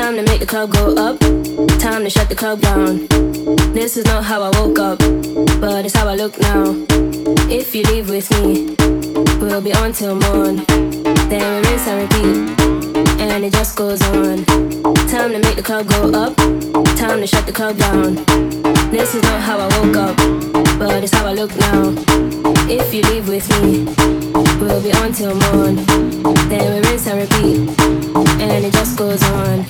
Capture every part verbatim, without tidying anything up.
Time to make the club go up. Time to shut the club down. This is not how I woke up, but it's how I look now. If you leave with me, we'll be on till morn. Then we rinse and repeat, and it just goes on. Time to make the club go up. Time to shut the club down. This is not how I woke up, but it's how I look now. If you leave with me, we'll be on till morn. Then we rinse and repeat, and it just goes on.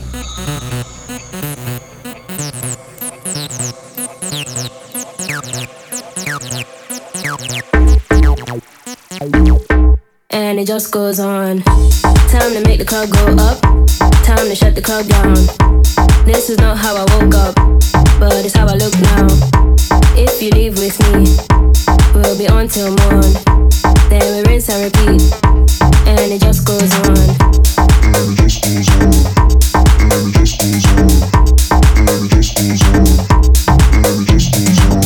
And it just goes on. Time to make the club go up. Time to shut the club down. This is not how I woke up, but it's how I look now. If you leave with me, we'll be on till morn. Then we rinse and repeat, and it just goes on. And it just goes on. And it just goes on. And it just goes on. And it just goes on.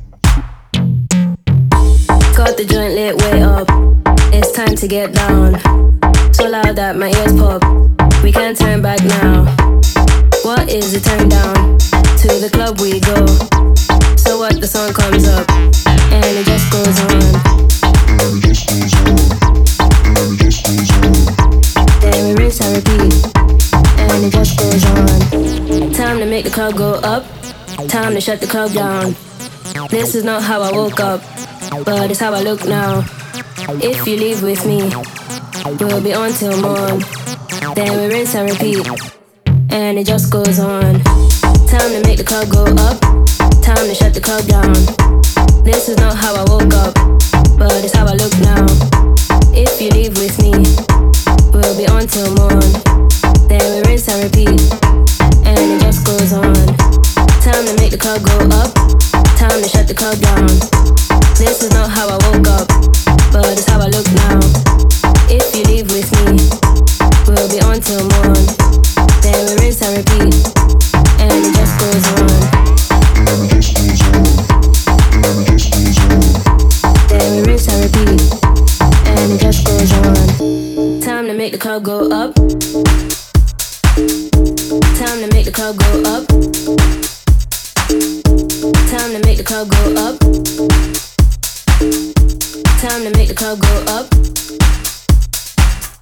Got the joint lit way up. It's time to get down. So loud that my ears pop. We can't turn back now. What is it? Turn down. To the club we go. So what? The song comes up, and it just goes on. And it just goes on. And it just goes on. Then we rinse and repeat, and it just goes on. Time to make the club go up. Time to shut the club down. This is not how I woke up, but it's how I look now. If you leave with me, we'll be on till morn. Then we rinse and repeat, and it just goes on. Time to make the club go up. Time to shut the club down. This is not how I woke up, but it's how I look now. If you leave with me, we'll be on till morn. Then we rinse and repeat, and it just goes on. Time to make the club go up. Time to shut the club down. This is not how I woke up, but it's how I look now. If you leave with me, we'll be on till morn. Then we rinse and repeat, and it just goes on. And it just goes on. And it just goes on. Then we rinse and repeat, and it just goes on. Time to make the club go up. Time to make the club go up.